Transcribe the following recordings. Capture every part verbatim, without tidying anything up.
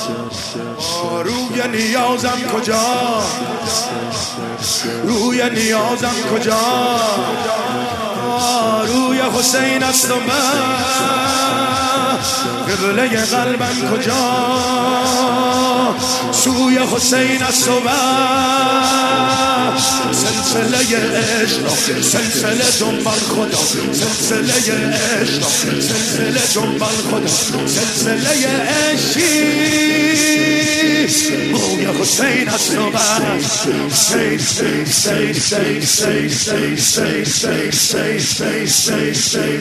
روی نیازم کجا، روی نیازم کجا، روی حسین است و من قبله قلبم کجا، سوی حسین است و من سلسله عشق، سلسله دنبال خدا، سلسله عشق، سلسله دنبال خدا، سلسله عشقی روی حسین است و من سی سی سی سی سی سی سی سی سی سی سی سی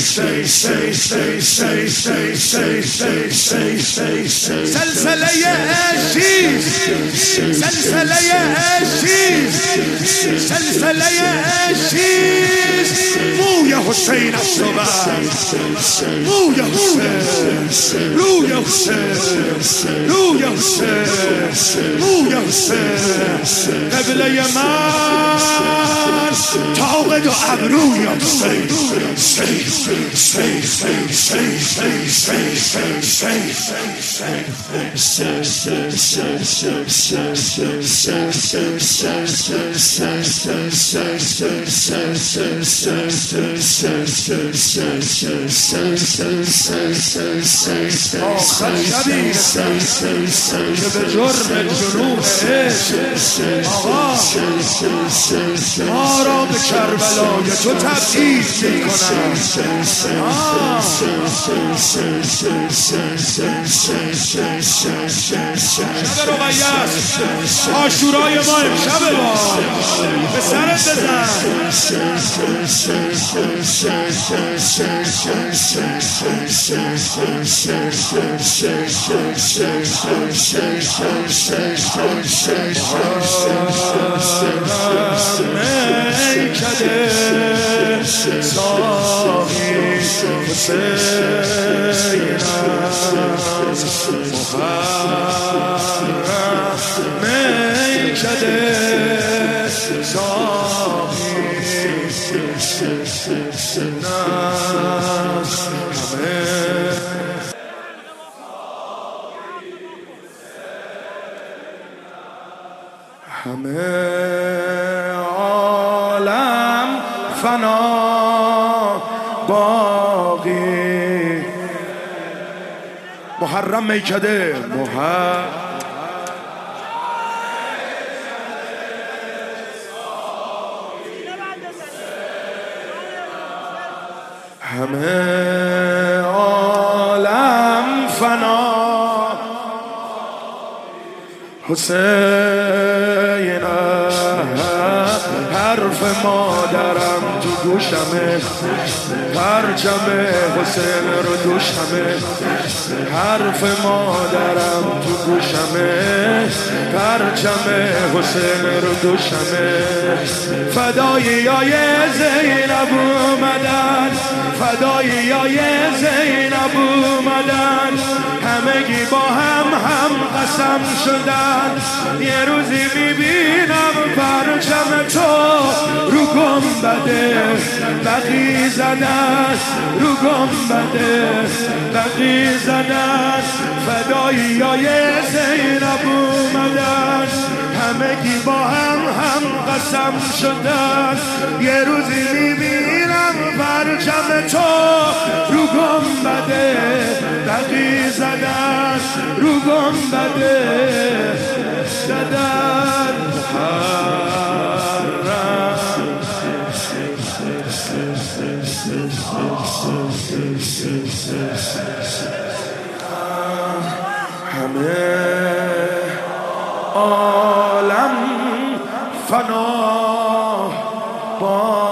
سلسله عشقی، سلسله عشقی، سلسله عشقی موی حسین است و من موی حسین، روی حسین، روی حسین، موی حسین قبله من طاقت و ابروی حسین سی سی سی سی سی سی آخر شبی که به جرم جنوب عشق آقا ما را به کربلای تو تبعید میکنم. شب رقیه عاشورای ما امشب با به سرت بزن. میکده ساقی حسین محرم میکده ساقی همه عالم فنا باقی محرم میکده محرم همه عالم فنا حسین حرف مادرم تو گوشمه، پرچم حسین رو دوشمه، حرف مادرم تو گوشمه، پرچم حسین رو دوشمه. فدایی های زینب اومدن، فدایی های زینب اومدن، همگی با هم هم قسم شدن. یه روزی میبینم پرچم تو رو گنبده بقی زدن، رو گنبده بقی زدن. فدایی های زینب اومدن، همگی با هم هم قسم شدن. یه روزی میبینم پرچم تو رو گنبده بقی زدن، رو گنبده زدن. همه عالم فنا با